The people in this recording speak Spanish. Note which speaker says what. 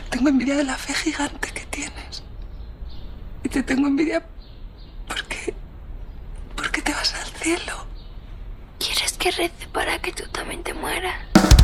Speaker 1: Tengo envidia de la fe gigante que tienes. Y te tengo envidia porque te vas al cielo.
Speaker 2: ¿Quieres que rece para que tú también te mueras?